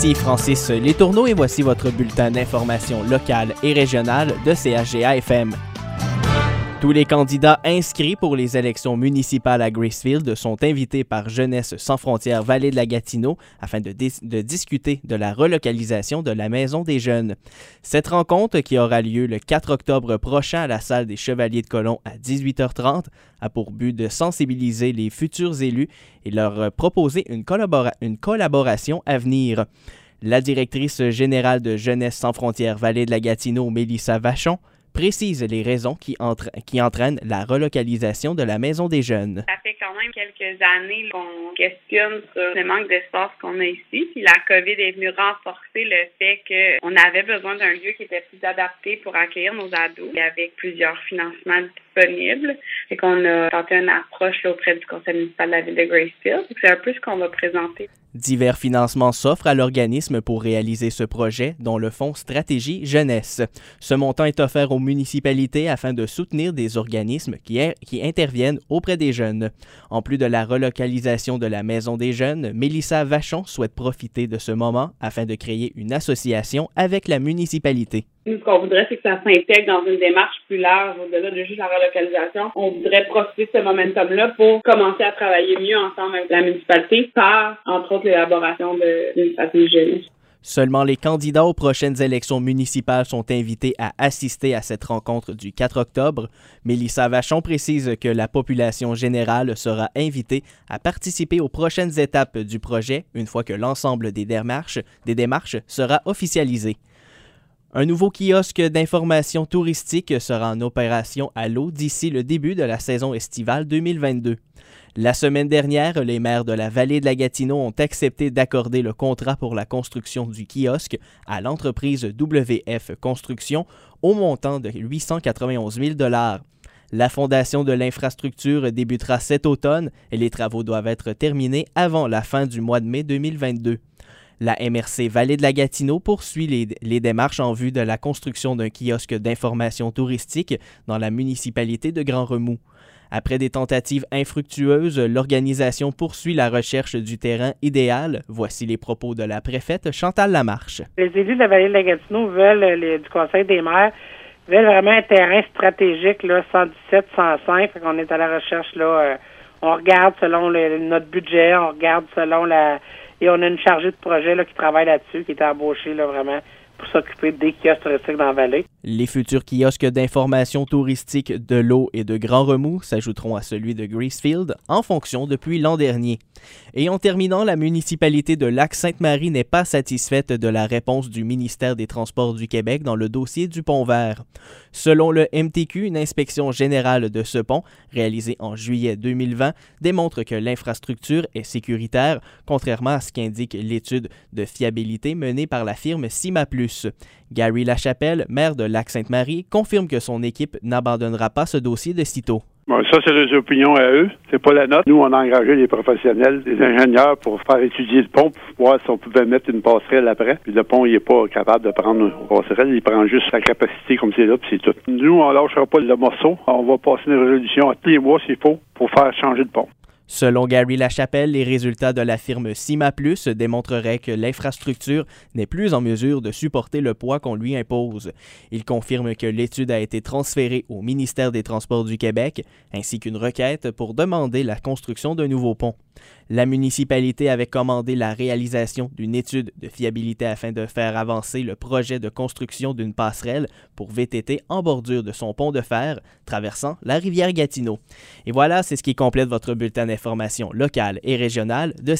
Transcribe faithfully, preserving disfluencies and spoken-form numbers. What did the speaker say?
Ici Francis Letourneau et voici votre bulletin d'information locale et régionale de C H G A F M. Tous les candidats inscrits pour les élections municipales à Gracefield sont invités par Jeunesse sans frontières Vallée de la Gatineau afin de, dis- de discuter de la relocalisation de la Maison des Jeunes. Cette rencontre, qui aura lieu le quatre octobre prochain à la salle des Chevaliers de Colomb à dix-huit heures trente, a pour but de sensibiliser les futurs élus et leur proposer une, collabora- une collaboration à venir. La directrice générale de Jeunesse sans frontières Vallée de la Gatineau, Mélissa Vachon, précise les raisons qui, entra- qui entraînent la relocalisation de la Maison des Jeunes. Ça fait quand même quelques années qu'on questionne sur le manque d'espace qu'on a ici. Puis la COVID est venue renforcer le fait qu'on avait besoin d'un lieu qui était plus adapté pour accueillir nos ados, avec plusieurs financements disponibles. Et qu'on a tenté une approche là, auprès du conseil municipal de la ville de Gracefield. C'est un peu ce qu'on va présenter. Divers financements s'offrent à l'organisme pour réaliser ce projet, dont le fonds Stratégie Jeunesse. Ce montant est offert aux municipalités afin de soutenir des organismes qui, er- qui interviennent auprès des jeunes. En plus de la relocalisation de la Maison des Jeunes, Mélissa Vachon souhaite profiter de ce moment afin de créer une association avec la municipalité. Nous, ce qu'on voudrait, c'est que ça s'intègre dans une démarche plus large, au-delà de juste la relocalisation. On voudrait profiter de ce momentum-là pour commencer à travailler mieux ensemble avec la municipalité par, entre autres, l'élaboration de- d'une stratégie jeunesse. Seulement les candidats aux prochaines élections municipales sont invités à assister à cette rencontre du quatre octobre. Mélissa Vachon précise que la population générale sera invitée à participer aux prochaines étapes du projet une fois que l'ensemble des démarches, des démarches sera officialisé. Un nouveau kiosque d'information touristique sera en opération à l'eau d'ici le début de la saison estivale deux mille vingt-deux. La semaine dernière, les maires de la Vallée de la Gatineau ont accepté d'accorder le contrat pour la construction du kiosque à l'entreprise W F Construction au montant de huit cent quatre-vingt-onze mille dollars. La fondation de l'infrastructure débutera cet automne et les travaux doivent être terminés avant la fin du mois de mai deux mille vingt-deux. La M R C Vallée de la Gatineau poursuit les, les démarches en vue de la construction d'un kiosque d'information touristique dans la municipalité de Grand-Remous. Après des tentatives infructueuses, l'organisation poursuit la recherche du terrain idéal. Voici les propos de la préfète Chantal Lamarche. Les élus de la Vallée de la Gatineau veulent, les, du Conseil des maires, veulent vraiment un terrain stratégique, là, cent dix-sept, cent cinq. Fait qu'on est à la recherche, là, euh, on regarde selon le, notre budget, on regarde selon la... Et on a une chargée de projet là, qui travaille là-dessus, qui est embauchée là, vraiment pour s'occuper des kiosques touristiques dans la vallée. Les futurs kiosques d'information touristique de l'eau et de Grand-Remous s'ajouteront à celui de Gracefield en fonction depuis l'an dernier. Et en terminant, la municipalité de Lac-Sainte-Marie n'est pas satisfaite de la réponse du ministère des Transports du Québec dans le dossier du pont vert. Selon le M T Q, une inspection générale de ce pont, réalisée en juillet deux mille vingt, démontre que l'infrastructure est sécuritaire, contrairement à ce qu'indique l'étude de fiabilité menée par la firme CIMAplus. Gary Lachapelle, maire de Lac-Sainte-Marie, confirme que son équipe n'abandonnera pas ce dossier de sitôt. Bon, ça, c'est leurs opinions à eux. C'est pas la nôtre. Nous, on a engagé des professionnels, des ingénieurs pour faire étudier le pont, pour voir si on pouvait mettre une passerelle après. Puis le pont, il est pas capable de prendre une passerelle. Il prend juste sa capacité comme c'est là, puis c'est tout. Nous, on lâchera pas le morceau. On va passer une résolution à tous les mois, s'il faut, pour faire changer le pont. Selon Gary Lachapelle, les résultats de la firme CIMAplus démontreraient que l'infrastructure n'est plus en mesure de supporter le poids qu'on lui impose. Il confirme que l'étude a été transférée au ministère des Transports du Québec, ainsi qu'une requête pour demander la construction d'un nouveau pont. La municipalité avait commandé la réalisation d'une étude de fiabilité afin de faire avancer le projet de construction d'une passerelle pour V T T en bordure de son pont de fer traversant la rivière Gatineau. Et voilà, c'est ce qui complète votre bulletin d'information locale et régionale de